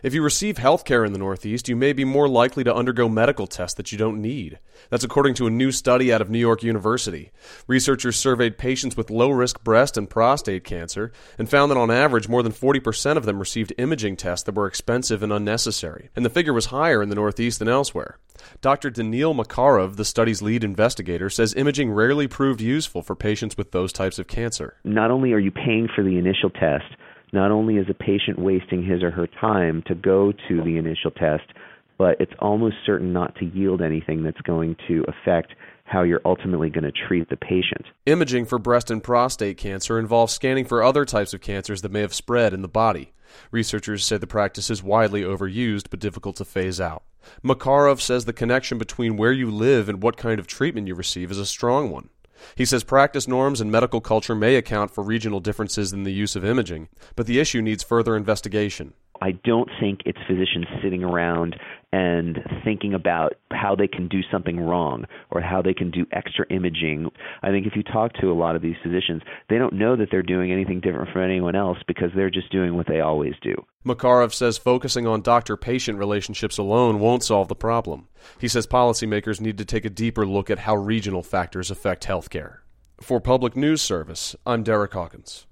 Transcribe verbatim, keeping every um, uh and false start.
If you receive health care in the Northeast, you may be more likely to undergo medical tests that you don't need. That's according to a new study out of New York University. Researchers surveyed patients with low-risk breast and prostate cancer and found that on average more than forty percent of them received imaging tests that were expensive and unnecessary. And the figure was higher in the Northeast than elsewhere. Doctor Daniil Makarov, the study's lead investigator, says imaging rarely proved useful for patients with those types of cancer. Not only are you paying for the initial test, not only is a patient wasting his or her time to go to the initial test, but it's almost certain not to yield anything that's going to affect how you're ultimately going to treat the patient. Imaging for breast and prostate cancer involves scanning for other types of cancers that may have spread in the body. Researchers say the practice is widely overused but difficult to phase out. Makarov says the connection between where you live and what kind of treatment you receive is a strong one. He says practice norms and medical culture may account for regional differences in the use of imaging, but the issue needs further investigation. I don't think it's physicians sitting around and thinking about how they can do something wrong or how they can do extra imaging. I think if you talk to a lot of these physicians, they don't know that they're doing anything different from anyone else because they're just doing what they always do. Makarov says focusing on doctor-patient relationships alone won't solve the problem. He says policymakers need to take a deeper look at how regional factors affect healthcare. For Public News Service, I'm Derek Hawkins.